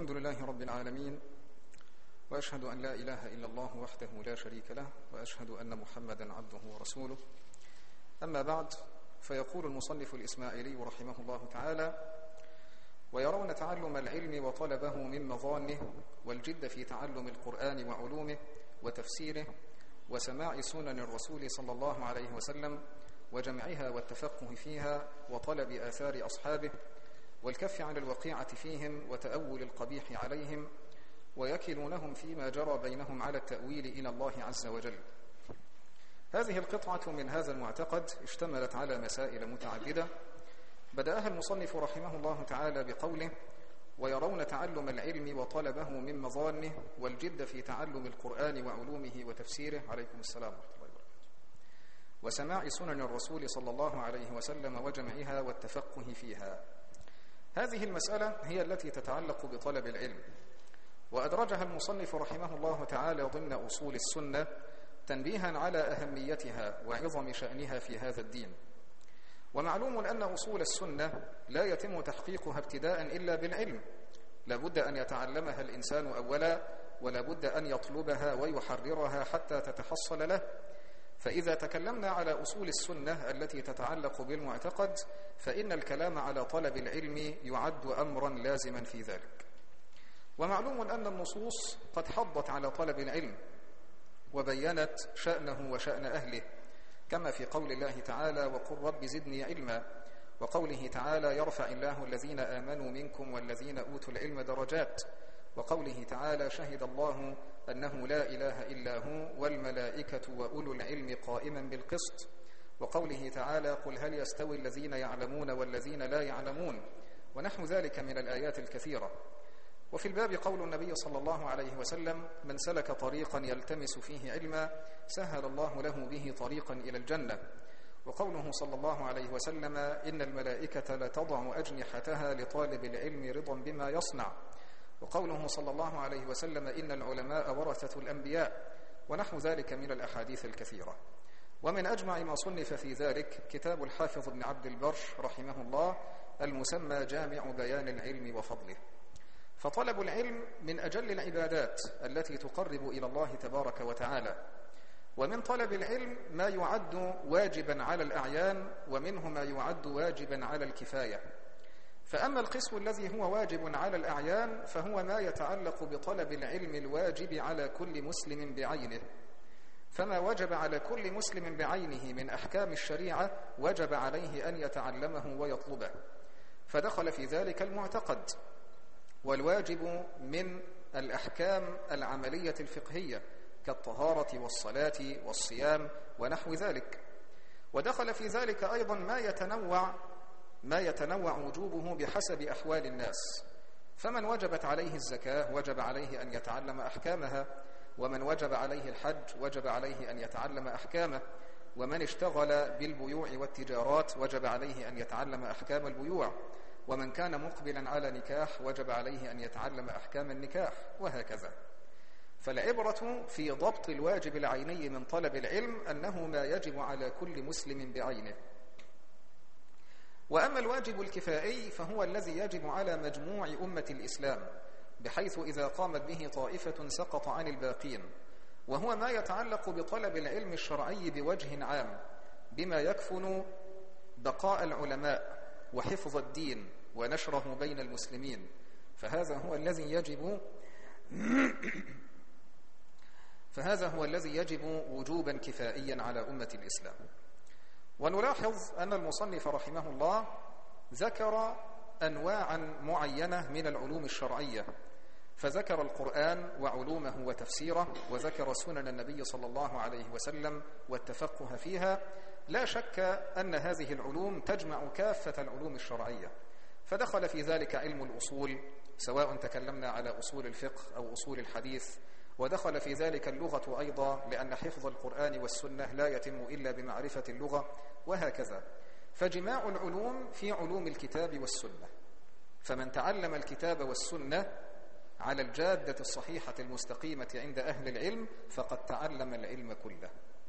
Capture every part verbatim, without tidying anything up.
الحمد لله رب العالمين، وأشهد أن لا إله إلا الله وحده لا شريك له، وأشهد أن محمدا عبده ورسوله. أما بعد، فيقول المصنف الإسماعيلي رحمه الله تعالى: ويرون تعلم العلم وطلبه من مظانه، والجد في تعلم القرآن وعلومه وتفسيره، وسماع سنن الرسول صلى الله عليه وسلم وجمعها والتفقه فيها، وطلب آثار أصحابه، والكف عن الوقيعة فيهم وتأول القبيح عليهم، ويكلونهم فيما جرى بينهم على التأويل إلى الله عز وجل. هذه القطعة من هذا المعتقد اشتملت على مسائل متعددة، بدأها المصنف رحمه الله تعالى بقوله: ويرون تعلم العلم وطلبه من مظانه، والجد في تعلم القرآن وعلومه وتفسيره، عليكم السلام ورحمة الله وبركاته، وسماع سنن الرسول صلى الله عليه وسلم وجمعها والتفقه فيها. هذه المسألة هي التي تتعلق بطلب العلم، وأدرجها المصنف رحمه الله تعالى ضمن أصول السنة تنبيها على أهميتها وعظم شأنها في هذا الدين. ومعلوم أن أصول السنة لا يتم تحقيقها ابتداء إلا بالعلم، لابد أن يتعلمها الإنسان أولا، ولابد أن يطلبها ويحررها حتى تتحصل له. فإذا تكلمنا على أصول السنة التي تتعلق بالمعتقد، فإن الكلام على طلب العلم يعد أمرا لازما في ذلك. ومعلوم أن النصوص قد حضت على طلب العلم وبينت شأنه وشأن أهله، كما في قول الله تعالى: وقل رب زدني علما، وقوله تعالى: يرفع الله الذين آمنوا منكم والذين أوتوا العلم درجات، وقوله تعالى: شهد الله أنه لا إله إلا هو والملائكة وأولو العلم قائما بالقسط، وقوله تعالى: قل هل يستوي الذين يعلمون والذين لا يعلمون، ونحو ذلك من الآيات الكثيرة. وفي الباب قول النبي صلى الله عليه وسلم: من سلك طريقا يلتمس فيه علما سهل الله له به طريقا إلى الجنة، وقوله صلى الله عليه وسلم: إن الملائكة لتضع أجنحتها لطالب العلم رضا بما يصنع، وقوله صلى الله عليه وسلم: إن العلماء ورثة الأنبياء، ونحو ذلك من الأحاديث الكثيرة. ومن أجمع ما صنف في ذلك كتاب الحافظ ابن عبد البر رحمه الله المسمى جامع بيان العلم وفضله. فطلب العلم من أجل العبادات التي تقرب إلى الله تبارك وتعالى، ومن طلب العلم ما يعد واجبا على الأعيان، ومنه ما يعد واجبا على الكفاية. فأما القسم الذي هو واجب على الأعيان فهو ما يتعلق بطلب العلم الواجب على كل مسلم بعينه، فما وجب على كل مسلم بعينه من أحكام الشريعة وجب عليه أن يتعلمه ويطلبه، فدخل في ذلك المعتقد، والواجب من الأحكام العملية الفقهية كالطهارة والصلاة والصيام ونحو ذلك. ودخل في ذلك أيضا ما يتنوع ما يتنوع وجوبه بحسب أحوال الناس، فمن وجبت عليه الزكاة وجب عليه أن يتعلم أحكامها، ومن وجب عليه الحج وجب عليه أن يتعلم أحكامه، ومن اشتغل بالبيوع والتجارات وجب عليه أن يتعلم أحكام البيوع، ومن كان مقبلا على نكاح وجب عليه أن يتعلم أحكام النكاح، وهكذا. فالعبرة في ضبط الواجب العيني من طلب العلم أنه ما يجب على كل مسلم بعينه. وأما الواجب الكفائي فهو الذي يجب على مجموع أمة الإسلام، بحيث إذا قامت به طائفة سقط عن الباقين، وهو ما يتعلق بطلب العلم الشرعي بوجه عام بما يكفن بقاء العلماء وحفظ الدين ونشره بين المسلمين، فهذا هو الذي يجب فهذا هو الذي يجب وجوبا كفائيا على أمة الإسلام. ونلاحظ أن المصنف رحمه الله ذكر أنواعا معينة من العلوم الشرعية، فذكر القرآن وعلومه وتفسيره، وذكر سنن النبي صلى الله عليه وسلم والتفقه فيها. لا شك أن هذه العلوم تجمع كافة العلوم الشرعية، فدخل في ذلك علم الأصول، سواء تكلمنا على أصول الفقه أو أصول الحديث، ودخل في ذلك اللغة أيضا، لأن حفظ القرآن والسنة لا يتم إلا بمعرفة اللغة، وهكذا. فجماع العلوم في علوم الكتاب والسنة، فمن تعلم الكتاب والسنة على الجادة الصحيحة المستقيمة عند أهل العلم فقد تعلم العلم كله.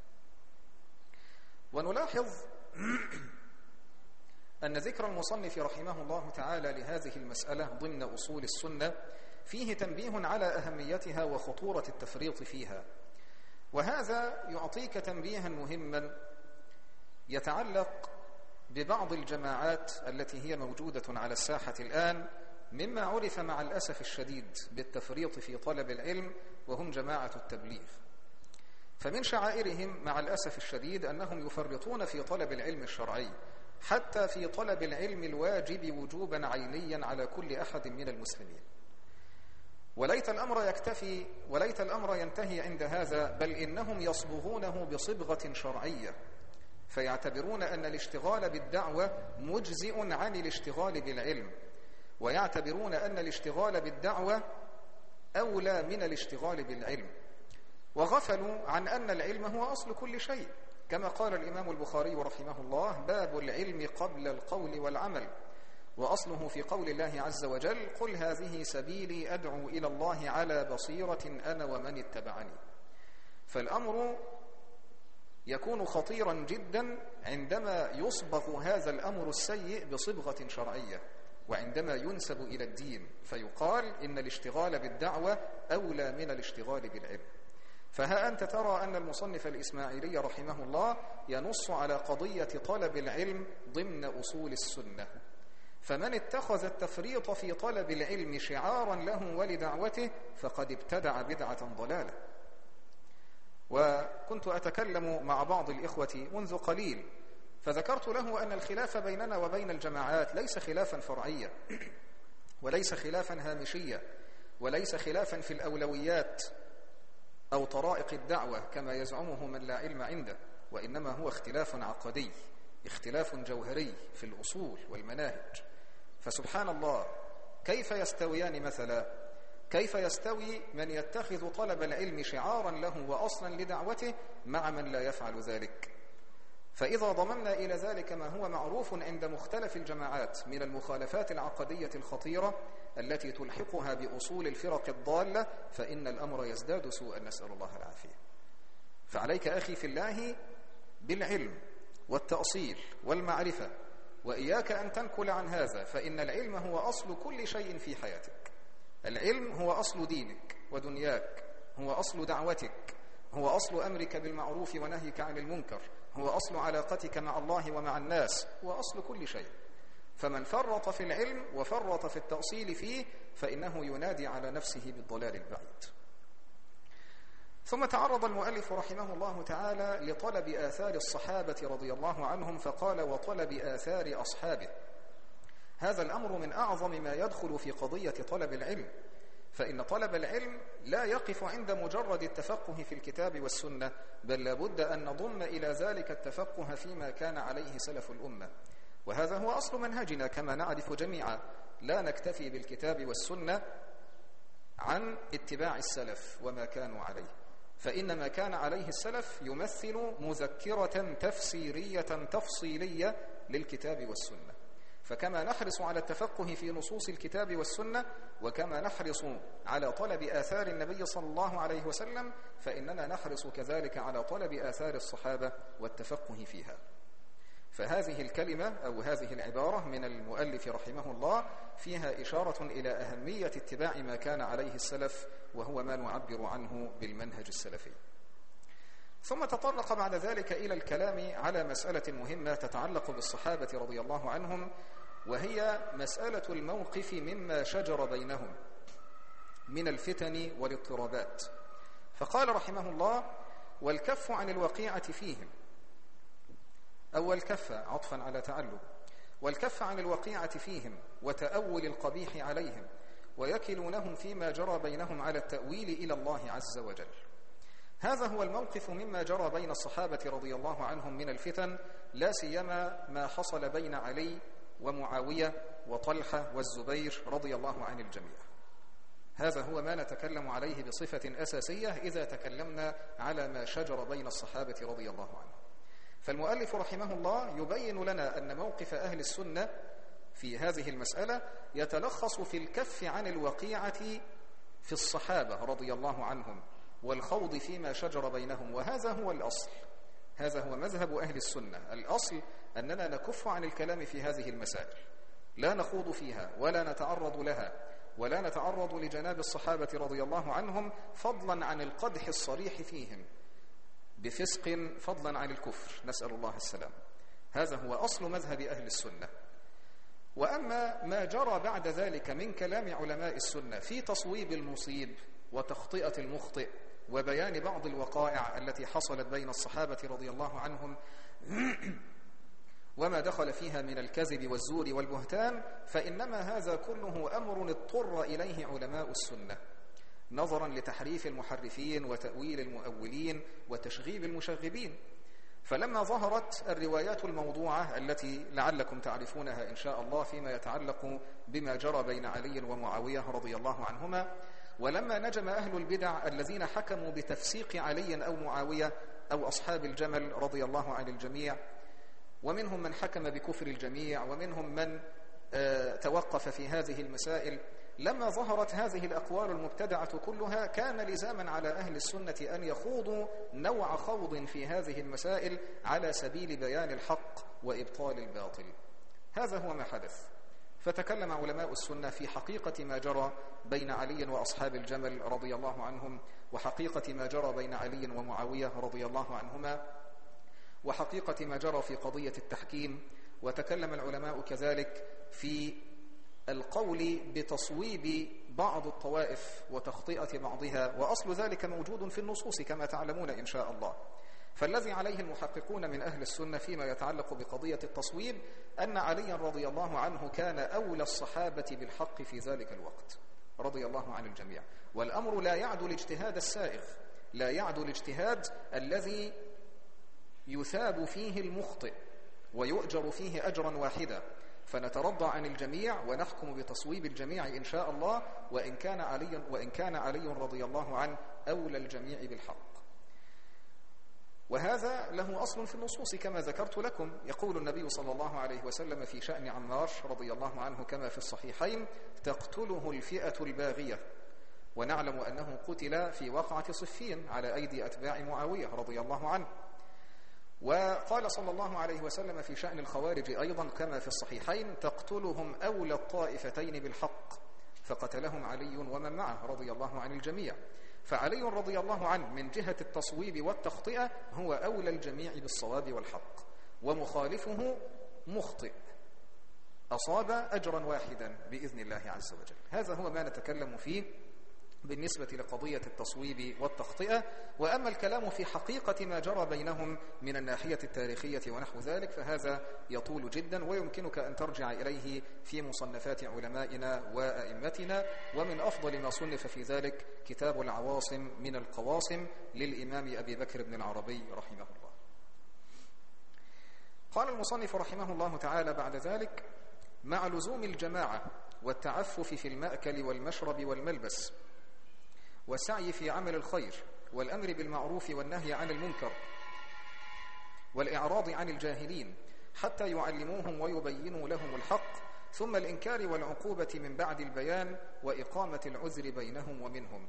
ونلاحظ أن ذكر المصنف رحمه الله تعالى لهذه المسألة ضمن أصول السنة فيه تنبيه على أهميتها وخطورة التفريط فيها. وهذا يعطيك تنبيها مهما يتعلق ببعض الجماعات التي هي موجودة على الساحة الآن، مما عرف مع الأسف الشديد بالتفريط في طلب العلم، وهم جماعة التبليغ. فمن شعائرهم مع الأسف الشديد أنهم يفرطون في طلب العلم الشرعي، حتى في طلب العلم الواجب وجوبا عينيا على كل أحد من المسلمين. وليت الأمر يكتفي وليت الأمر ينتهي عند هذا، بل إنهم يصبغونه بصبغة شرعية، فيعتبرون أن الاشتغال بالدعوة مجزئ عن الاشتغال بالعلم، ويعتبرون أن الاشتغال بالدعوة أولى من الاشتغال بالعلم، وغفلوا عن أن العلم هو أصل كل شيء، كما قال الإمام البخاري رحمه الله: باب العلم قبل القول والعمل، وأصله في قول الله عز وجل: قل هذه سبيلي أدعو إلى الله على بصيرة أنا ومن اتبعني. فالأمر يكون خطيرا جدا عندما يصبغ هذا الأمر السيء بصبغة شرعية، وعندما ينسب إلى الدين فيقال إن الاشتغال بالدعوة أولى من الاشتغال بالعلم. فها أنت ترى أن المصنف الإسماعيلي رحمه الله ينص على قضية طلب العلم ضمن أصول السنة. فمن اتخذ التفريط في طلب العلم شعارا له ولدعوته فقد ابتدع بدعة ضلالة. وكنت أتكلم مع بعض الإخوة منذ قليل، فذكرت له أن الخلاف بيننا وبين الجماعات ليس خلافا فرعيا، وليس خلافا هامشيا، وليس خلافا في الأولويات أو طرائق الدعوة كما يزعمه من لا علم عنده، وإنما هو اختلاف عقدي، اختلاف جوهري في الأصول والمناهج. فسبحان الله، كيف يستويان مثلا؟ كيف يستوي من يتخذ طلب العلم شعارا له وأصلا لدعوته مع من لا يفعل ذلك؟ فإذا ضممنا إلى ذلك ما هو معروف عند مختلف الجماعات من المخالفات العقدية الخطيرة التي تلحقها بأصول الفرق الضالة، فإن الأمر يزداد سوءا، نسأل الله العافية. فعليك أخي في الله بالعلم والتأصيل والمعرفة، وإياك أن تنكل عن هذا، فإن العلم هو أصل كل شيء في حياتك. العلم هو أصل دينك ودنياك، هو أصل دعوتك، هو أصل أمرك بالمعروف ونهيك عن المنكر، هو أصل علاقتك مع الله ومع الناس، هو أصل كل شيء. فمن فرط في العلم وفرط في التأصيل فيه فإنه ينادي على نفسه بالضلال البعيد. ثم تعرض المؤلف رحمه الله تعالى لطلب آثار الصحابة رضي الله عنهم، فقال: وطلب آثار أصحابه. هذا الأمر من أعظم ما يدخل في قضية طلب العلم، فإن طلب العلم لا يقف عند مجرد التفقه في الكتاب والسنة، بل لابد أن نضم إلى ذلك التفقه فيما كان عليه سلف الأمة، وهذا هو أصل منهجنا كما نعرف جميعا. لا نكتفي بالكتاب والسنة عن اتباع السلف وما كانوا عليه، فإن ما كان عليه السلف يمثل مذكرة تفسيرية تفصيلية للكتاب والسنة. فكما نحرص على التفقه في نصوص الكتاب والسنة، وكما نحرص على طلب آثار النبي صلى الله عليه وسلم، فإننا نحرص كذلك على طلب آثار الصحابة والتفقه فيها. فهذه الكلمة أو هذه العبارة من المؤلف رحمه الله فيها إشارة إلى أهمية اتباع ما كان عليه السلف، وهو ما نعبر عنه بالمنهج السلفي. ثم تطرق بعد ذلك إلى الكلام على مسألة مهمة تتعلق بالصحابة رضي الله عنهم، وهي مسألة الموقف مما شجر بينهم من الفتن والاضطرابات. فقال رحمه الله: والكف عن الوقيعة فيهم، أو الكف عطفا على تعلم، والكف عن الوقيعة فيهم وتأول القبيح عليهم، ويكلونهم فيما جرى بينهم على التأويل إلى الله عز وجل. هذا هو الموقف مما جرى بين الصحابة رضي الله عنهم من الفتن، لا سيما ما حصل بين علي ومعاوية وطلحة والزبير رضي الله عن الجميع. هذا هو ما نتكلم عليه بصفة أساسية إذا تكلمنا على ما شجر بين الصحابة رضي الله عنهم. فالمؤلف رحمه الله يبين لنا أن موقف أهل السنة في هذه المسألة يتلخص في الكف عن الوقيعة في الصحابة رضي الله عنهم والخوض فيما شجر بينهم، وهذا هو الأصل، هذا هو مذهب أهل السنة. الأصل أننا نكف عن الكلام في هذه المسائل، لا نخوض فيها ولا نتعرض لها، ولا نتعرض لجناب الصحابة رضي الله عنهم فضلا عن القدح الصريح فيهم بفسق فضلا عن الكفر، نسأل الله السلام. هذا هو أصل مذهب أهل السنة. وأما ما جرى بعد ذلك من كلام علماء السنة في تصويب المصيب وتخطئة المخطئ وبيان بعض الوقائع التي حصلت بين الصحابة رضي الله عنهم وما دخل فيها من الكذب والزور والبهتان، فإنما هذا كله أمر اضطر إليه علماء السنة نظرا لتحريف المحرفين وتأويل المؤولين وتشغيب المشغبين. فلما ظهرت الروايات الموضوعة التي لعلكم تعرفونها إن شاء الله فيما يتعلق بما جرى بين علي ومعاوية رضي الله عنهما، ولما نجم أهل البدع الذين حكموا بتفسيق علي أو معاوية أو أصحاب الجمل رضي الله عن الجميع، ومنهم من حكم بكفر الجميع ومنهم من توقف في هذه المسائل، لما ظهرت هذه الأقوال المبتدعة كلها كان لزاما على أهل السنة أن يخوضوا نوع خوض في هذه المسائل على سبيل بيان الحق وإبطال الباطل. هذا هو ما حدث. فتكلم علماء السنة في حقيقة ما جرى بين علي وأصحاب الجمل رضي الله عنهم، وحقيقة ما جرى بين علي ومعاوية رضي الله عنهما، وحقيقة ما جرى في قضية التحكيم. وتكلم العلماء كذلك في القول بتصويب بعض الطوائف وتخطئة بعضها، وأصل ذلك موجود في النصوص كما تعلمون إن شاء الله. فالذي عليه المحققون من أهل السنة فيما يتعلق بقضية التصويب أن علي رضي الله عنه كان أولى الصحابة بالحق في ذلك الوقت رضي الله عن الجميع. والأمر لا يعدو الاجتهاد السائغ، لا يعدو الاجتهاد الذي يثاب فيه المخطئ ويؤجر فيه أجرا واحدا، فنترضى عن الجميع ونحكم بتصويب الجميع إن شاء الله، وإن كان علي, وإن كان علي رضي الله عنه أولى الجميع بالحق. وهذا له أصل في النصوص كما ذكرت لكم. يقول النبي صلى الله عليه وسلم في شأن عمار رضي الله عنه كما في الصحيحين: تقتله الفئة الباغية. ونعلم أنه قتل في وقعة صفين على أيدي أتباع معاوية رضي الله عنه. وقال صلى الله عليه وسلم في شأن الخوارج أيضا كما في الصحيحين: تقتلهم أولى الطائفتين بالحق، فقتلهم علي ومن معه رضي الله عن الجميع. فعلي رضي الله عنه من جهة التصويب والتخطئة هو أولى الجميع بالصواب والحق، ومخالفه مخطئ أصاب أجرا واحدا بإذن الله عز وجل. هذا هو ما نتكلم فيه بالنسبة لقضية التصويب والتخطئة. وأما الكلام في حقيقة ما جرى بينهم من الناحية التاريخية ونحو ذلك فهذا يطول جدا، ويمكنك أن ترجع إليه في مصنفات علمائنا وأئمتنا. ومن أفضل ما صنف في ذلك كتاب العواصم من القواصم للإمام أبي بكر بن العربي رحمه الله. قال المصنف رحمه الله تعالى بعد ذلك: مع لزوم الجماعة والتعفف في المأكل والمشرب والملبس، والسعي في عمل الخير، والأمر بالمعروف والنهي عن المنكر، والإعراض عن الجاهلين حتى يعلموهم ويبينوا لهم الحق، ثم الإنكار والعقوبة من بعد البيان، وإقامة العذر بينهم ومنهم.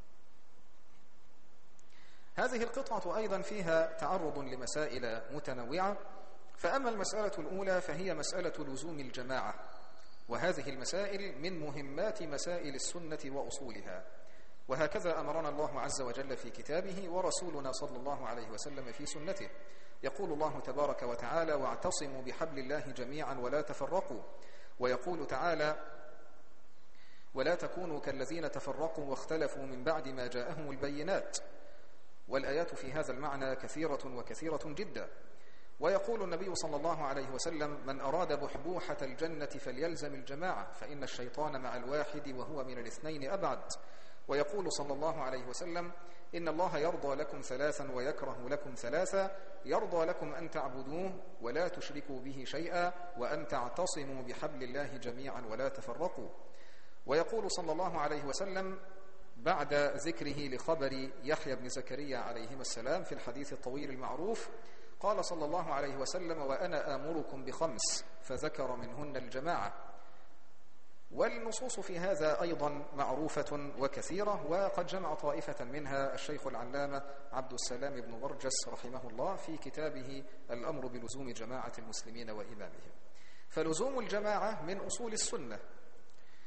هذه القطعة أيضا فيها تعرض لمسائل متنوعة. فأما المسألة الأولى فهي مسألة لزوم الجماعة، وهذه المسائل من مهمات مسائل السنة وأصولها، وهكذا أمرنا الله عز وجل في كتابه ورسولنا صلى الله عليه وسلم في سنته. يقول الله تبارك وتعالى: واعتصموا بحبل الله جميعا ولا تفرقوا. ويقول تعالى: ولا تكونوا كالذين تفرقوا واختلفوا من بعد ما جاءهم البينات. والآيات في هذا المعنى كثيرة وكثيرة جدا. ويقول النبي صلى الله عليه وسلم: من أراد بحبوحة الجنة فليلزم الجماعة، فإن الشيطان مع الواحد وهو من الاثنين أبعد. ويقول صلى الله عليه وسلم: إن الله يرضى لكم ثلاثا ويكره لكم ثلاثا: يرضى لكم أن تعبدوه ولا تشركوا به شيئا، وأن تعتصموا بحبل الله جميعا ولا تفرقوا. ويقول صلى الله عليه وسلم بعد ذكره لخبر يحيى بن زكريا عليهما السلام في الحديث الطويل المعروف، قال صلى الله عليه وسلم: وأنا آمركم بخمس، فذكر منهن الجماعة. والنصوص في هذا أيضا معروفة وكثيرة، وقد جمع طائفة منها الشيخ العلامة عبد السلام بن برجس رحمه الله في كتابه الأمر بلزوم جماعة المسلمين وإمامهم. فلزوم الجماعة من أصول السنة،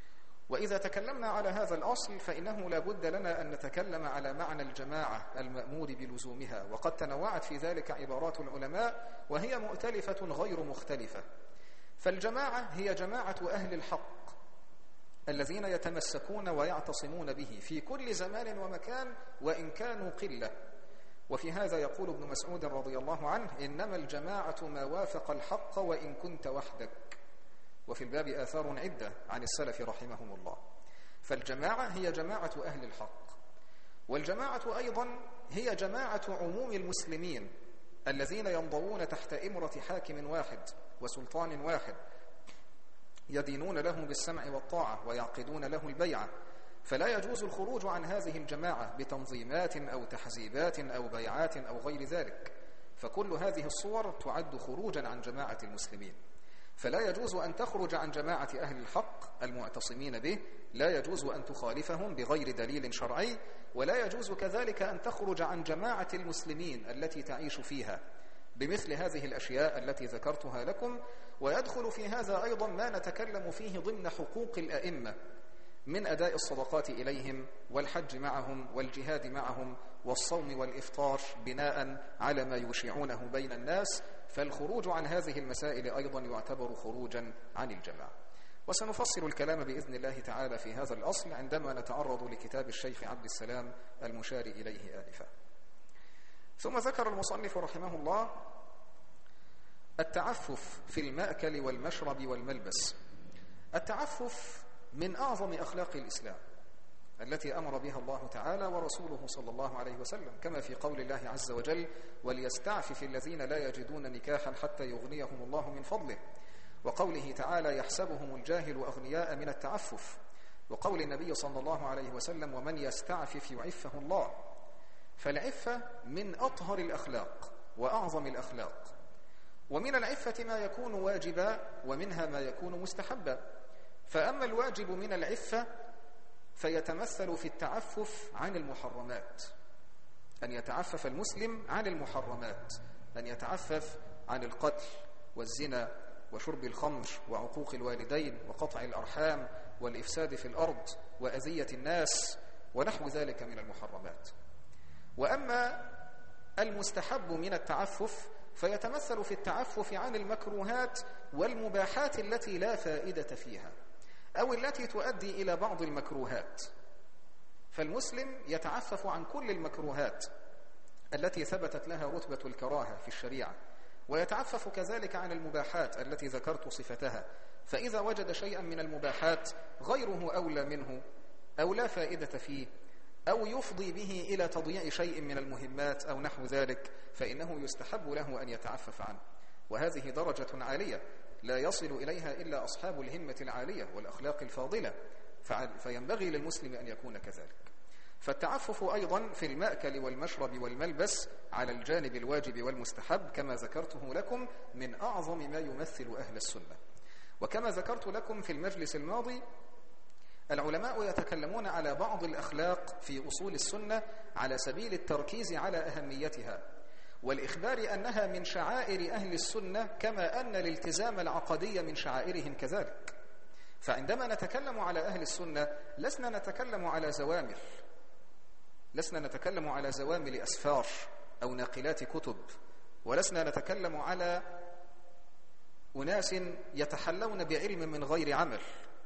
وإذا تكلمنا على هذا الأصل فإنه لا بد لنا أن نتكلم على معنى الجماعة المأمور بلزومها، وقد تنوعت في ذلك عبارات العلماء وهي مؤتلفة غير مختلفة. فالجماعة هي جماعة أهل الحق الذين يتمسكون ويعتصمون به في كل زمان ومكان وإن كانوا قلة. وفي هذا يقول ابن مسعود رضي الله عنه: إنما الجماعة ما وافق الحق وإن كنت وحدك. وفي الباب آثار عدة عن السلف رحمهم الله. فالجماعة هي جماعة أهل الحق، والجماعة أيضا هي جماعة عموم المسلمين الذين ينضوون تحت إمرة حاكم واحد وسلطان واحد، يدينون له بالسمع والطاعة ويعقدون له البيعة. فلا يجوز الخروج عن هذه الجماعة بتنظيمات أو تحزيبات أو بيعات أو غير ذلك، فكل هذه الصور تعد خروجا عن جماعة المسلمين. فلا يجوز أن تخرج عن جماعة أهل الحق المعتصمين به، لا يجوز أن تخالفهم بغير دليل شرعي، ولا يجوز كذلك أن تخرج عن جماعة المسلمين التي تعيش فيها بمثل هذه الأشياء التي ذكرتها لكم. ويدخل في هذا أيضا ما نتكلم فيه ضمن حقوق الأئمة من أداء الصدقات إليهم والحج معهم والجهاد معهم والصوم والإفطار بناء على ما يشيعونه بين الناس. فالخروج عن هذه المسائل أيضا يعتبر خروجا عن الجماعة. وسنفصل الكلام بإذن الله تعالى في هذا الأصل عندما نتعرض لكتاب الشيخ عبد السلام المشار إليه آنفا. ثم ذكر المصنف رحمه الله التعفف في المأكل والمشرب والملبس. التعفف من أعظم أخلاق الإسلام التي أمر بها الله تعالى ورسوله صلى الله عليه وسلم، كما في قول الله عز وجل: وليستعفف الذين لا يجدون نكاحا حتى يغنيهم الله من فضله، وقوله تعالى: يحسبهم الجاهل أغنياء من التعفف، وقول النبي صلى الله عليه وسلم: ومن يستعفف يعفه الله. فالعفة من أطهر الأخلاق وأعظم الأخلاق، ومن العفة ما يكون واجبا ومنها ما يكون مستحبا. فأما الواجب من العفة فيتمثل في التعفف عن المحرمات، أن يتعفف المسلم عن المحرمات، أن يتعفف عن القتل والزنا وشرب الخمر وعقوق الوالدين وقطع الأرحام والإفساد في الأرض وأذية الناس ونحو ذلك من المحرمات. وأما المستحب من التعفف فيتمثل في التعفف عن المكروهات والمباحات التي لا فائدة فيها أو التي تؤدي إلى بعض المكروهات. فالمسلم يتعفف عن كل المكروهات التي ثبتت لها رتبة الكراهة في الشريعة، ويتعفف كذلك عن المباحات التي ذكرت صفتها. فإذا وجد شيئا من المباحات غيره أولى منه أو لا فائدة فيه أو يفضي به إلى تضييع شيء من المهمات أو نحو ذلك فإنه يستحب له أن يتعفف عنه. وهذه درجة عالية لا يصل إليها إلا أصحاب الهمة العالية والأخلاق الفاضلة، فينبغي للمسلم أن يكون كذلك. فالتعفف أيضا في المأكل والمشرب والملبس على الجانب الواجب والمستحب كما ذكرته لكم من أعظم ما يمثل أهل السنة. وكما ذكرت لكم في المجلس الماضي العلماء يتكلمون على بعض الأخلاق في أصول السنة على سبيل التركيز على أهميتها والإخبار أنها من شعائر أهل السنة، كما أن الالتزام العقدي من شعائرهم كذلك. فعندما نتكلم على أهل السنة لسنا نتكلم على زوامل، لسنا نتكلم على زوامل أسفار أو ناقلات كتب، ولسنا نتكلم على أناس يتحلون بعلم من غير عمل،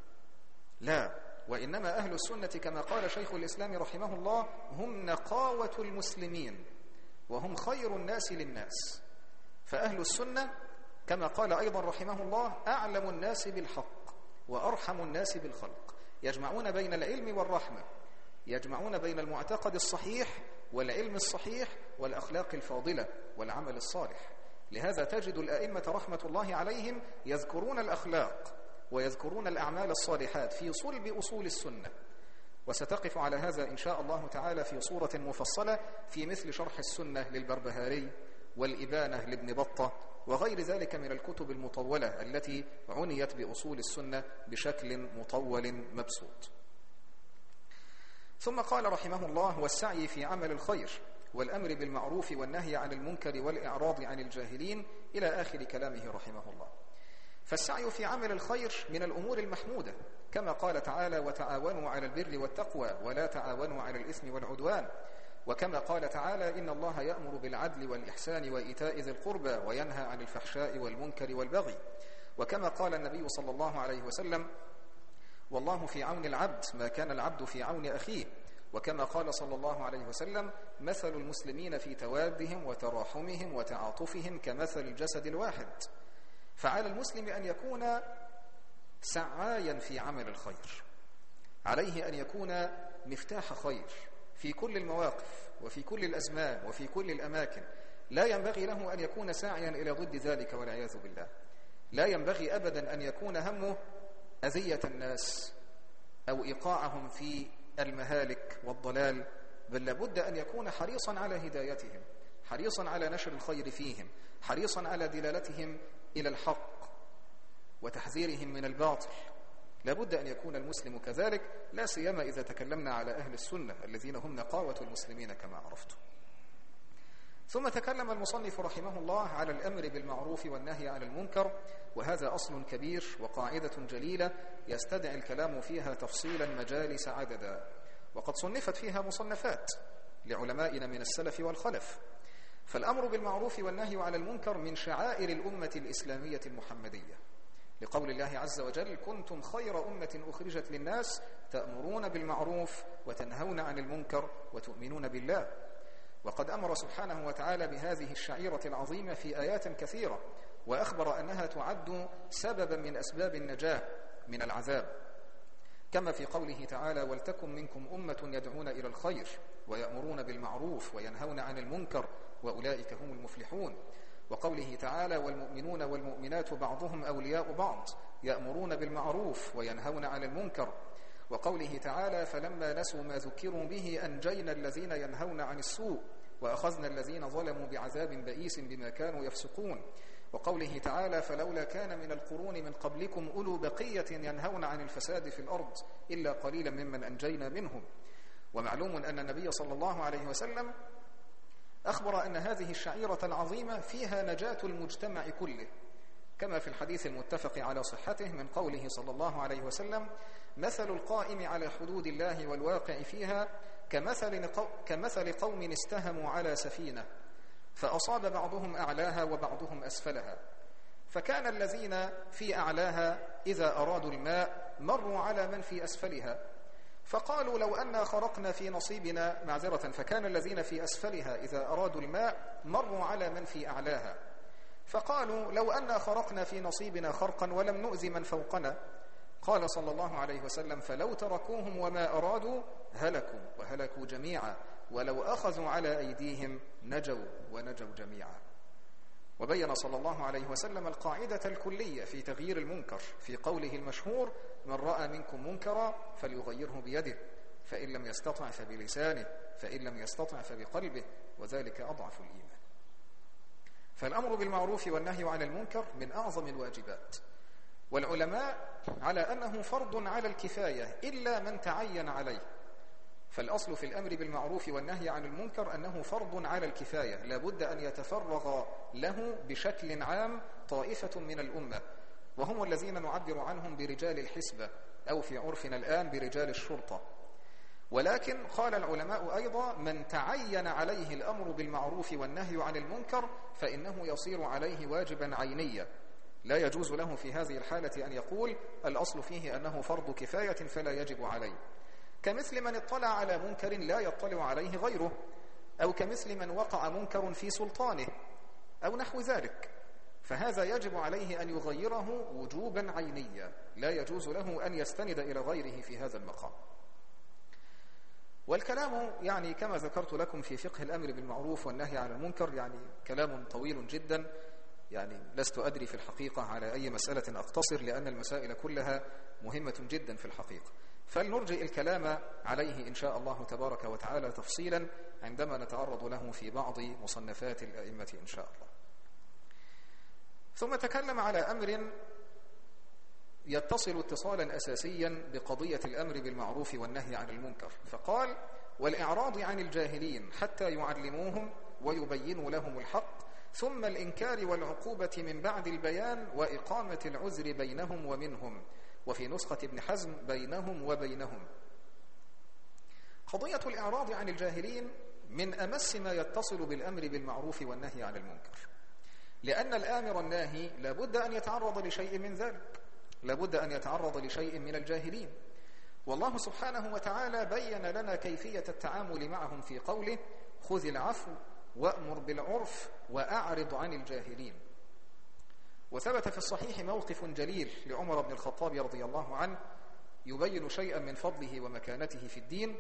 لا، وإنما أهل السنة كما قال شيخ الإسلام رحمه الله هم نقاوة المسلمين وهم خير الناس للناس. فأهل السنة كما قال أيضا رحمه الله أعلم الناس بالحق وأرحم الناس بالخلق، يجمعون بين العلم والرحمة، يجمعون بين المعتقد الصحيح والعلم الصحيح والأخلاق الفاضلة والعمل الصالح. لهذا تجد الأئمة رحمة الله عليهم يذكرون الأخلاق ويذكرون الأعمال الصالحات في صلب أصول السنة. وستقف على هذا إن شاء الله تعالى في صورة مفصلة في مثل شرح السنة للبربهاري والإبانة لابن بطة وغير ذلك من الكتب المطولة التي عنيت بأصول السنة بشكل مطول مبسوط. ثم قال رحمه الله والسعي في عمل الخير والأمر بالمعروف والنهي عن المنكر والإعراض عن الجاهلين إلى آخر كلامه رحمه الله. فالسعي في عمل الخير من الأمور المحمودة، كما قال تعالى: وتعاونوا على البر والتقوى ولا تعاونوا على الإثم والعدوان، وكما قال تعالى: إن الله يأمر بالعدل والإحسان وإيتاء ذي القربى وينهى عن الفحشاء والمنكر والبغي، وكما قال النبي صلى الله عليه وسلم: والله في عون العبد ما كان العبد في عون أخيه، وكما قال صلى الله عليه وسلم: مثل المسلمين في توادهم وتراحمهم وتعاطفهم كمثل الجسد الواحد. فعلى المسلم أن يكون سعايا في عمل الخير، عليه أن يكون مفتاح خير في كل المواقف وفي كل الأزمان وفي كل الأماكن. لا ينبغي له أن يكون ساعيا إلى ضد ذلك والعياذ بالله. لا ينبغي أبدا أن يكون همه أذية الناس أو إيقاعهم في المهالك والضلال، بل لابد أن يكون حريصا على هدايتهم، حريصا على نشر الخير فيهم، حريصا على دلالتهم إلى الحق وتحذيرهم من الباطل. لابد أن يكون المسلم كذلك، لا سيما إذا تكلمنا على أهل السنة الذين هم نقاوة المسلمين كما عرفتم. ثم تكلم المصنف رحمه الله على الأمر بالمعروف والنهي عن المنكر، وهذا أصل كبير وقاعدة جليلة يستدعي الكلام فيها تفصيلا مجالس عددا، وقد صنفت فيها مصنفات لعلمائنا من السلف والخلف. فالأمر بالمعروف والنهي عن المنكر من شعائر الأمة الإسلامية المحمدية، لقول الله عز وجل: كنتم خير أمة أخرجت للناس تأمرون بالمعروف وتنهون عن المنكر وتؤمنون بالله. وقد أمر سبحانه وتعالى بهذه الشعيرة العظيمة في آيات كثيرة، وأخبر أنها تعد سببا من أسباب النجاة من العذاب، كما في قوله تعالى: ولتكن منكم أمة يدعون إلى الخير ويأمرون بالمعروف وينهون عن المنكر وأولئك هم المفلحون. وقوله تعالى: والمؤمنون والمؤمنات بعضهم أولياء بعض يأمرون بالمعروف وينهون عن المنكر. وقوله تعالى: فلما نسوا ما ذكروا به أنجينا الذين ينهون عن السوء وأخذنا الذين ظلموا بعذاب بئيس بما كانوا يفسقون. وقوله تعالى: فلولا كان من القرون من قبلكم أولو بقية ينهون عن الفساد في الأرض إلا قليلا ممن أنجينا منهم. ومعلوم أن النبي صلى الله عليه وسلم أخبر أن هذه الشعيرة العظيمة فيها نجاة المجتمع كله، كما في الحديث المتفق على صحته من قوله صلى الله عليه وسلم: مثل القائم على حدود الله والواقع فيها كمثل, كمثل قوم استهموا على سفينة فأصاب بعضهم أعلاها وبعضهم أسفلها، فكان الذين في أعلاها إذا أرادوا الماء مروا على من في أسفلها فقالوا: لو أننا خرقنا في نصيبنا معذرة فكان الذين في أسفلها إذا أرادوا الماء مروا على من في أعلاها فقالوا: لو أننا خرقنا في نصيبنا خرقا ولم نؤذي من فوقنا. قال صلى الله عليه وسلم: فلو تركوهم وما أرادوا هلكوا وهلكوا جميعا، ولو أخذوا على أيديهم نجوا ونجوا جميعا. وبين صلى الله عليه وسلم القاعدة الكلية في تغيير المنكر في قوله المشهور: من رأى منكم منكرا فليغيره بيده، فإن لم يستطع فبلسانه، فإن لم يستطع فبقلبه، وذلك أضعف الإيمان. فالأمر بالمعروف والنهي عن المنكر من أعظم الواجبات، والعلماء على أنه فرض على الكفاية إلا من تعين عليه. فالأصل في الأمر بالمعروف والنهي عن المنكر أنه فرض على الكفاية، لا بد أن يتفرغ له بشكل عام طائفة من الأمة، وهم الذين نعبر عنهم برجال الحسبة، أو في عرفنا الآن برجال الشرطة. ولكن قال العلماء أيضا: من تعين عليه الأمر بالمعروف والنهي عن المنكر فإنه يصير عليه واجبا عينيا، لا يجوز له في هذه الحالة أن يقول الأصل فيه أنه فرض كفاية فلا يجب عليه، كمثل من اطلع على منكر لا يطلع عليه غيره، أو كمثل من وقع منكر في سلطانه أو نحو ذلك، فهذا يجب عليه أن يغيره وجوبا عينيا، لا يجوز له أن يستند إلى غيره في هذا المقام. والكلام يعني كما ذكرت لكم في فقه الأمر بالمعروف والنهي عن المنكر يعني كلام طويل جدا، يعني لست أدري في الحقيقة على أي مسألة أقتصر، لأن المسائل كلها مهمة جدا في الحقيقة، فلنرجئ الكلام عليه إن شاء الله تبارك وتعالى تفصيلا عندما نتعرض له في بعض مصنفات الأئمة إن شاء الله. ثم تكلم على أمر يتصل اتصالا أساسيا بقضية الأمر بالمعروف والنهي عن المنكر، فقال: والإعراض عن الجاهلين حتى يعلموهم ويبينوا لهم الحق، ثم الإنكار والعقوبة من بعد البيان وإقامة العذر بينهم ومنهم، وفي نسخة ابن حزم بينهم وبينهم. قضية الإعراض عن الجاهلين من أمس ما يتصل بالأمر بالمعروف والنهي عن المنكر، لأن الآمر الناهي لابد أن يتعرض لشيء من ذلك، لابد أن يتعرض لشيء من الجاهلين. والله سبحانه وتعالى بين لنا كيفية التعامل معهم في قوله: خذ العفو وأمر بالعرف وأعرض عن الجاهلين. وثبت في الصحيح موقف جليل لعمر بن الخطاب رضي الله عنه يبين شيئا من فضله ومكانته في الدين،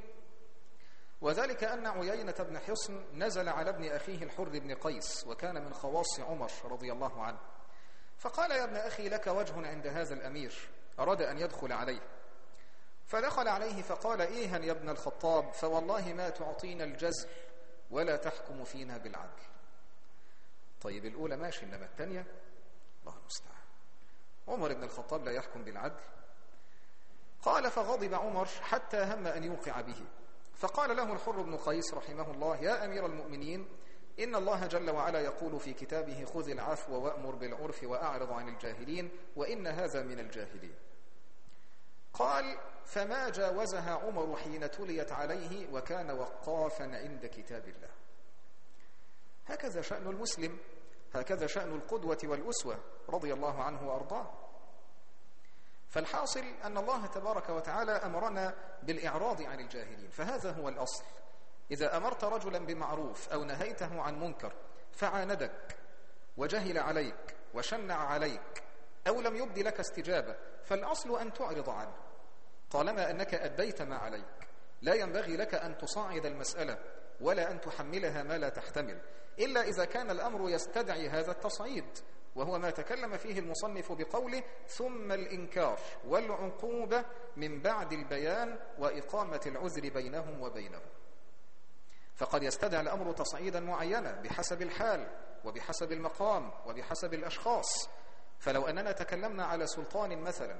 وذلك أن عيينة بن حصن نزل على ابن أخيه الحر بن قيس، وكان من خواص عمر رضي الله عنه، فقال: يا ابن أخي، لك وجه عند هذا الأمير. أراد أن يدخل عليه، فدخل عليه فقال: إيها يا ابن الخطاب، فوالله ما تعطينا الجزل ولا تحكم فينا بالعدل. طيب الأولى ماشي، إنما الثانية الله المستعان. عمر بن الخطاب لا يحكم بالعدل. قال: فغضب عمر حتى هم أن يوقع به، فقال له الحر بن قيس رحمه الله: يا أمير المؤمنين، إن الله جل وعلا يقول في كتابه: خذ العفو وأمر بالعرف وأعرض عن الجاهلين، وإن هذا من الجاهلين. قال: فما جاوزها عمر حين تليت عليه، وكان وقافا عند كتاب الله. هكذا شأن المسلم، هكذا شأن القدوة والأسوة رضي الله عنه وأرضاه. فالحاصل أن الله تبارك وتعالى أمرنا بالإعراض عن الجاهلين، فهذا هو الأصل. إذا أمرت رجلا بمعروف أو نهيته عن منكر فعاندك وجهل عليك وشنع عليك أو لم يبدي لك استجابة، فالأصل أن تعرض عنه طالما أنك أديت ما عليك. لا ينبغي لك أن تصاعد المسألة ولا أن تحملها ما لا تحتمل، إلا إذا كان الأمر يستدعي هذا التصعيد، وهو ما تكلم فيه المصنف بقوله: ثم الإنكار والعقوبة من بعد البيان وإقامة العذر بينهم وبينهم. فقد يستدعي الأمر تصعيدا معينا بحسب الحال وبحسب المقام وبحسب الأشخاص. فلو أننا تكلمنا على سلطان مثلا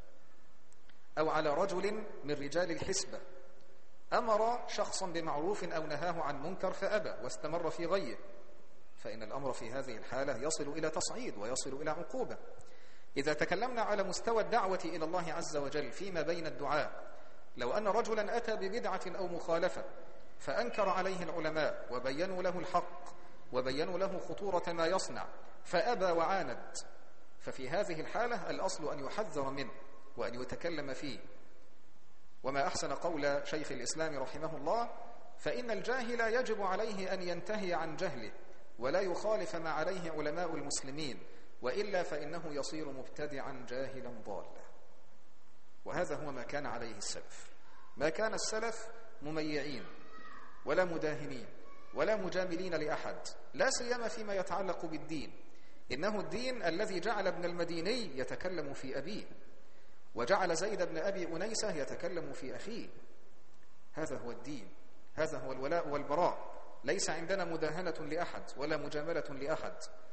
أو على رجل من رجال الحسبة أمر شخصا بمعروف أو نهاه عن منكر فأبى واستمر في غيه، فإن الأمر في هذه الحالة يصل إلى تصعيد ويصل إلى عقوبة. إذا تكلمنا على مستوى الدعوة إلى الله عز وجل فيما بين الدعاء، لو أن رجلا أتى ببدعة أو مخالفة فأنكر عليه العلماء وبينوا له الحق وبينوا له خطورة ما يصنع فأبى وعاند، ففي هذه الحالة الأصل أن يحذر منه وأن يتكلم فيه. وما أحسن قول شيخ الإسلام رحمه الله: فإن الجاهل يجب عليه أن ينتهي عن جهله ولا يخالف ما عليه علماء المسلمين، وإلا فإنه يصير مبتدعا جاهلا ضالا. وهذا هو ما كان عليه السلف. ما كان السلف مميعين ولا مداهنين ولا مجاملين لأحد، لا سيما فيما يتعلق بالدين. إنه الدين الذي جعل ابن المديني يتكلم في أبيه، وجعل زيد بن أبي أنيسة يتكلم في أخيه. هذا هو الدين، هذا هو الولاء والبراء. ليس عندنا مداهنة لأحد ولا مجاملة لأحد،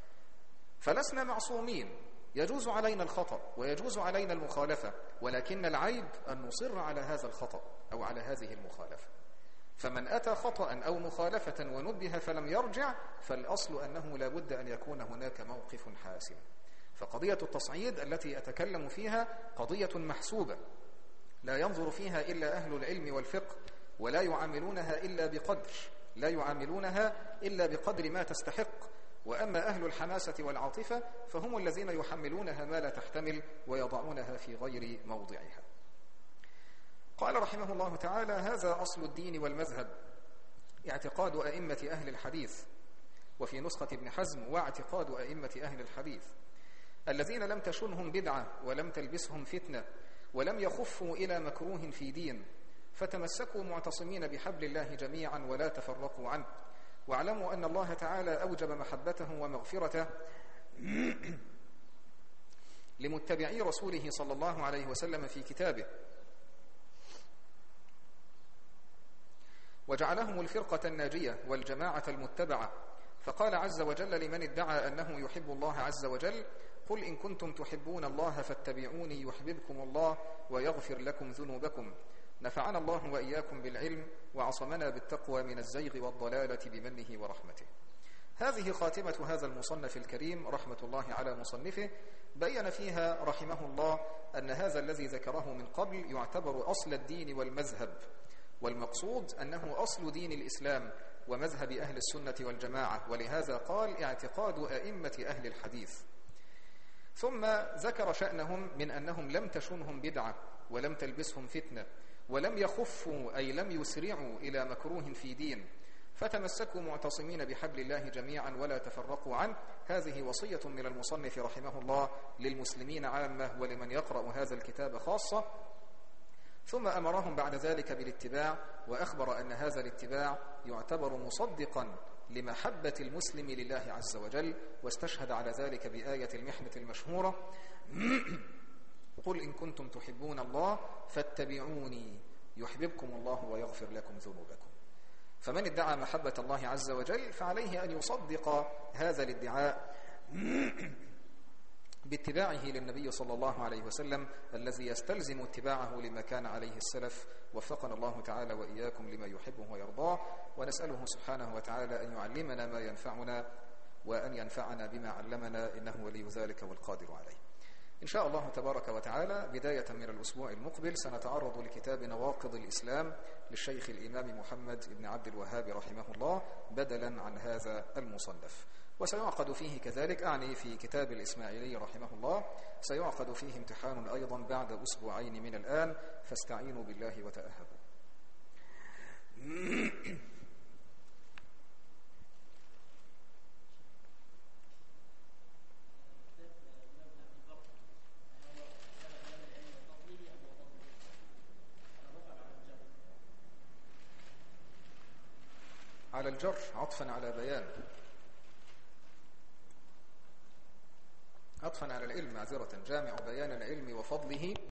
فلسنا معصومين. يجوز علينا الخطأ ويجوز علينا المخالفة، ولكن العيب أن نصر على هذا الخطأ أو على هذه المخالفة. فمن أتى خطأ أو مخالفة ونبه فلم يرجع، فالأصل أنه لا بد أن يكون هناك موقف حاسم. فقضية التصعيد التي أتكلم فيها قضية محسوبة، لا ينظر فيها إلا أهل العلم والفقه، ولا يعاملونها إلا بقدر لا يعاملونها إلا بقدر ما تستحق. وأما أهل الحماسة والعاطفة فهم الذين يحملونها ما لا تحتمل ويضعونها في غير موضعها. قال رحمه الله تعالى: هذا أصل الدين والمذهب، اعتقاد أئمة أهل الحديث. وفي نسخة ابن حزم: واعتقاد أئمة أهل الحديث الذين لم تشنهم بدعة ولم تلبسهم فتنة ولم يخفوا إلى مكروه في دين، فتمسكوا معتصمين بحبل الله جميعا ولا تفرقوا عنه. واعلموا أن الله تعالى أوجب محبته ومغفرته لمتبعي رسوله صلى الله عليه وسلم في كتابه، وجعلهم الفرقة الناجية والجماعة المتبعة. فقال عز وجل لمن ادعى أنه يحب الله عز وجل: قل إن كنتم تحبون الله فاتبعوني يحببكم الله ويغفر لكم ذنوبكم. نفعنا الله وإياكم بالعلم وعصمنا بالتقوى من الزيغ والضلالة بمنه ورحمته. هذه خاتمة هذا المصنف الكريم رحمة الله على مصنفه، بيّن فيها رحمه الله أن هذا الذي ذكره من قبل يعتبر أصل الدين والمذهب، والمقصود أنه أصل دين الإسلام ومذهب أهل السنة والجماعة، ولهذا قال اعتقاد أئمة أهل الحديث. ثم ذكر شأنهم من أنهم لم تشنهم بدعة ولم تلبسهم فتنة ولم يخفوا أي لم يسرعوا إلى مكروه في دين، فتمسكوا معتصمين بحبل الله جميعا ولا تفرقوا عنه. هذه وصية من المصنف رحمه الله للمسلمين عامة ولمن يقرأ هذا الكتاب خاصة. ثم أمرهم بعد ذلك بالاتباع، وأخبر أن هذا الاتباع يعتبر مصدقا لمحبة المسلم لله عز وجل، واستشهد على ذلك بآية المحنة المشهورة قل إن كنتم تحبون الله فاتبعوني يحببكم الله ويغفر لكم ذنوبكم. فمن ادعى محبة الله عز وجل فعليه أن يصدق هذا الادعاء باتباعه للنبي صلى الله عليه وسلم الذي يستلزم اتباعه لما كان عليه السلف. وفقنا الله تعالى وإياكم لما يحبه ويرضاه، ونسأله سبحانه وتعالى أن يعلمنا ما ينفعنا وأن ينفعنا بما علمنا، إنه ولي ذلك والقادر عليه. إن شاء الله تبارك وتعالى بداية من الأسبوع المقبل سنتعرض لكتاب نواقض الإسلام للشيخ الإمام محمد بن عبد الوهاب رحمه الله بدلا عن هذا المصنف، وسيعقد فيه كذلك، أعني في كتاب الإسماعيلي رحمه الله، سيعقد فيه امتحان أيضا بعد أسبوعين من الآن، فاستعينوا بالله وتأهبوا. على الجر عطفا على بيان، عطفا على العلم، معذرة، جامع بيان العلم وفضله